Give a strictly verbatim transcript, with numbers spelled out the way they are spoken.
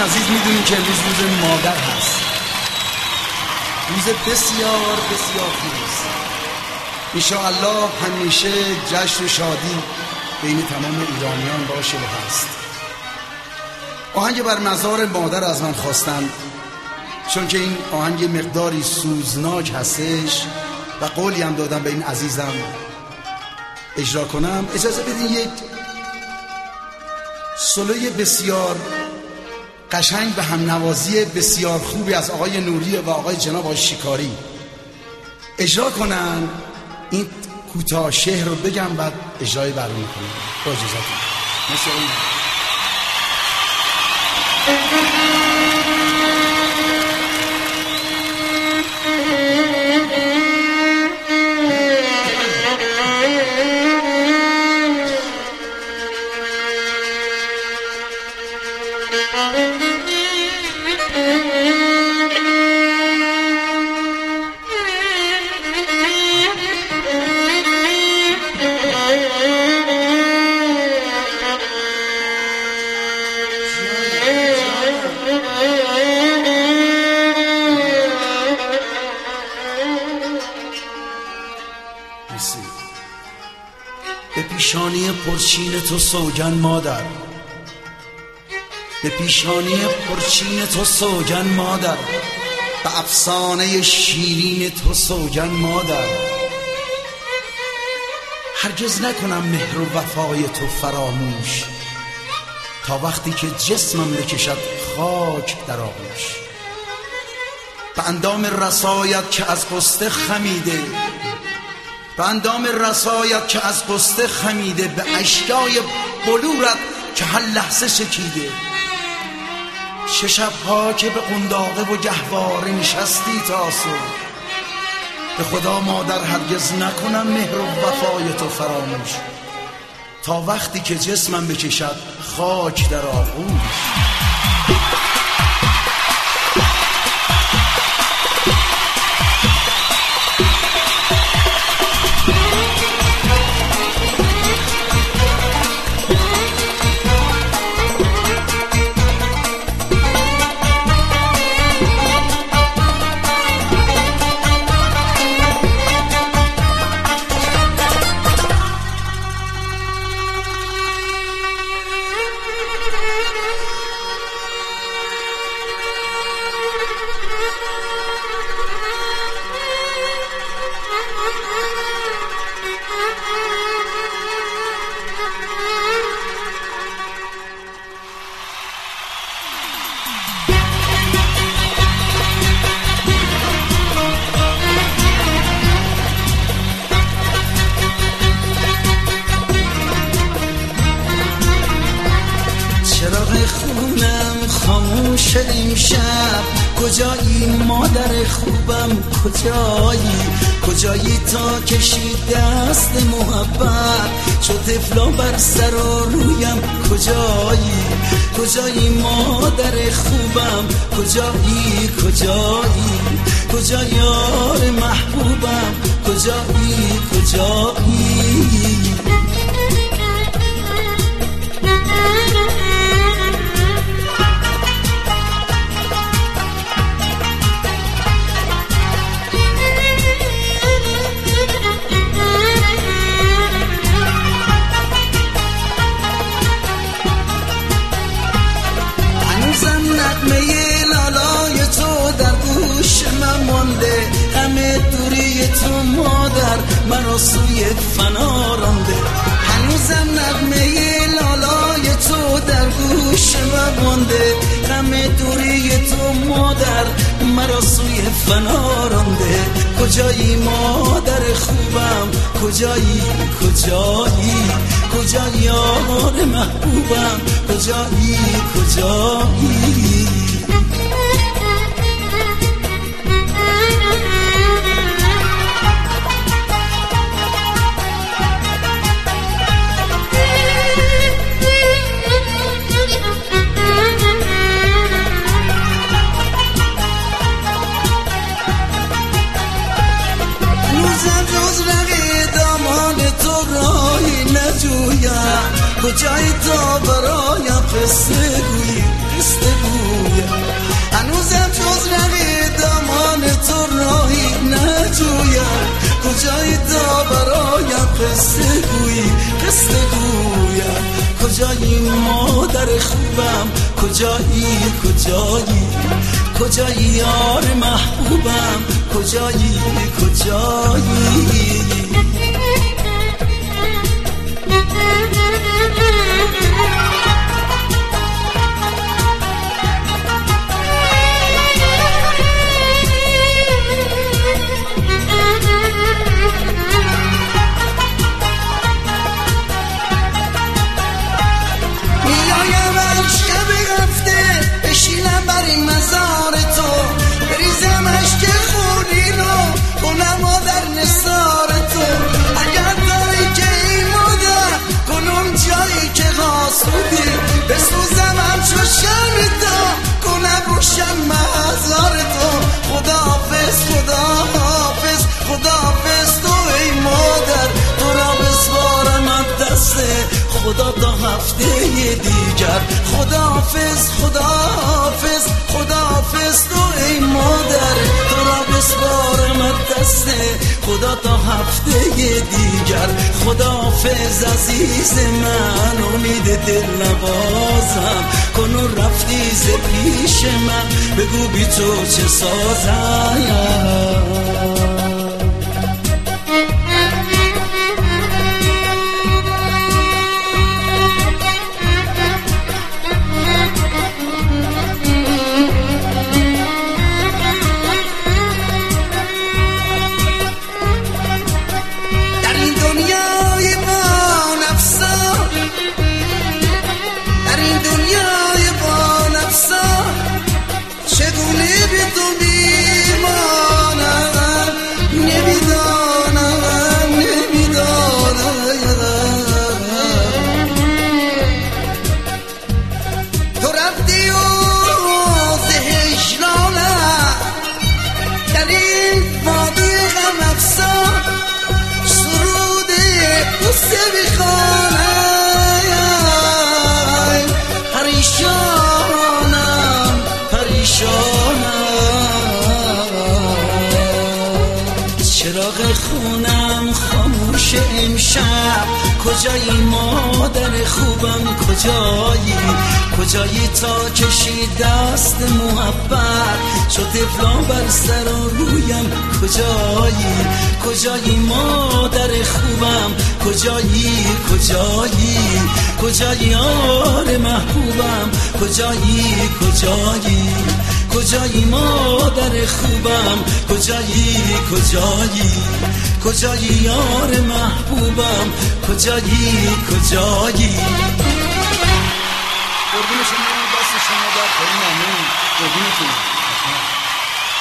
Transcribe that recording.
عزیز میدونیم که امروز روز مادر هست، روز بسیار بسیار خوب است. انشاءالله همیشه جشن و شادی بین تمام ایرانیان باشه و هست. آهنگ بر مزار مادر از من خواستند، چون که این آهنگ مقداری سوزناک هستش و قولی هم دادم به این عزیزم اجرا کنم. اجازه بدین یک سولوی بسیار قشنگ به هم نوازی بسیار خوبی از آقای نوری و آقای جناب آقای شکاری اجرا کنن. این کوتاه شعر رو بگم بعد اجرای برمی کنم با اجازتون. مثل به پیشانی پرچین تو سوگن مادر، به پیشانی پرچین تو سوگن مادر، به افسانه شیرین تو سوگن مادر. هرگز نکنم مهر و وفای تو فراموش، تا وقتی که جسمم بکشد خاک در آغوش. به اندام رسایت که از غصه خمیده، به اندام رسایت که از غصه خمیده، به اشیای بلورت که هر لحظه شکیده. چه شبها که به قنداقه و گهواره نشستی تا صبح، به خدا مادر هرگز نکنم مهر و وفای تو فراموش، تا وقتی که جسمم بکشد خاک در آغوش. خونم خاموش امشب، کجایی مادر خوبم کجایی؟ کجایی تا کشی دست محبت، چو طفلا بر سر و رویم کجایی؟ کجایی مادر خوبم کجایی؟ کجایی کجا یار محبوبم کجایی؟ کجایی همه دوری تو مادر مرا سوی فنا رانده. هنوزم نغمه لالای تو در گوش من مانده، همه دوری تو مادر مرا سوی فنا رانده. کجایی مادر خوبم کجایی؟ کجایی کجا یار محبوبم کجایی؟ کجایی کجایی تا برایم قصه گویی؟ قصه گویی قصه گویی قصه گویم کجایی مادر خوبم کجایی کجایی کجایی یار محبوبم کجایی کجایی بسوزم همچو شمیتا کنم روشن مزار تو خداحافظ خداحافظ خداحافظ تو ای مادر تو را بسپارم از دست خدا تا هفته دیگر خداحافظ خداحافظ خداحافظ تو ای مادر تو را بسپارم از دست خدا تا هفته دیگر خداحافظ عزیز من امید دل نوازم کنون رفتی ز پیش من بگو بی تو چه سازم پریشانم پریشانم چراغ خونم خاموش امشب کجایی مادر خوبم کجایی کجایی تا کشی دست محبت شد طفلان بر سر و رویم کجایی کجایی مادر خوبم کجایی کجایی کجایی یار محبوبم کجایی کجایی کجایی مادر خوبم کجایی کجایی کجایی یار محبوبم کجایی کجایی قربون شما دست شما در کنیم ممنون قربونتون